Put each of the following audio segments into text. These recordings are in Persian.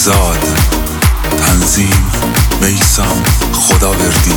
بهزاد. تنظیم میثم خداوردی.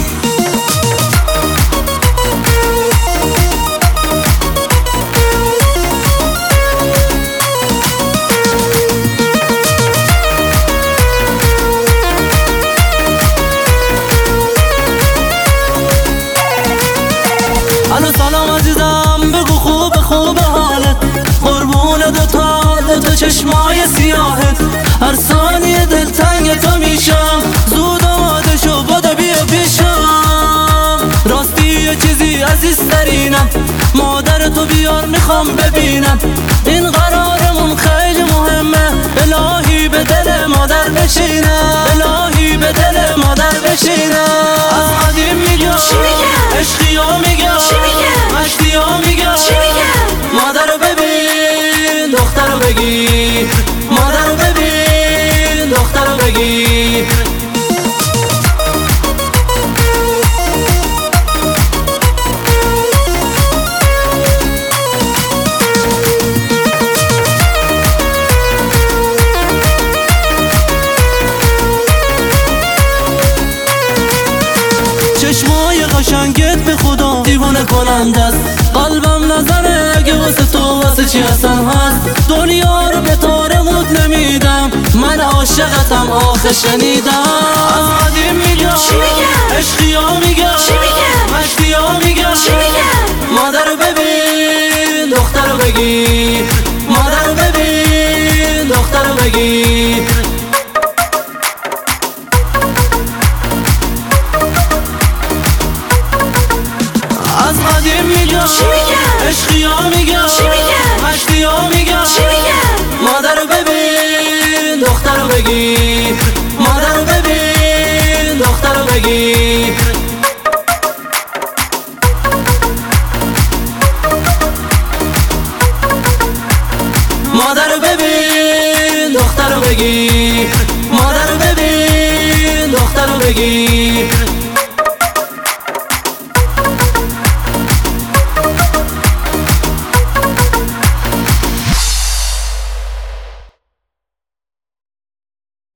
الو سلام عزیزم، بگو خوب حالت، قربون دوتا چشمای سیاهت. هر ثانیه دلتنگ تو میشم، زود آماده شو بدا بیا پیشم. راستی یه چیزی عزیزترینم، مادر تو بیار میخوام ببینم. این قرارمون خیلی مهمه، الهی به دل مادر بشینم، الهی به دل مادر بشینم. از قدیم میگم عشقی ها میگم، مشتی ها میگم، مادر رو ببین دختر رو بگیر، مادر رو ببین دختر رو بگیر. چشمای قشنگت به خدا دیوانه کننده است. قلبم نظره اگه واسه تو واسه چی اصلا هست. دنیا رو به تارموت نمیدم، من عاشقتم آخه شنیدم. از قدیم میگم عشقی ها میگم، مشتی ها میگم، مادر رو ببین دختر رو بگیر.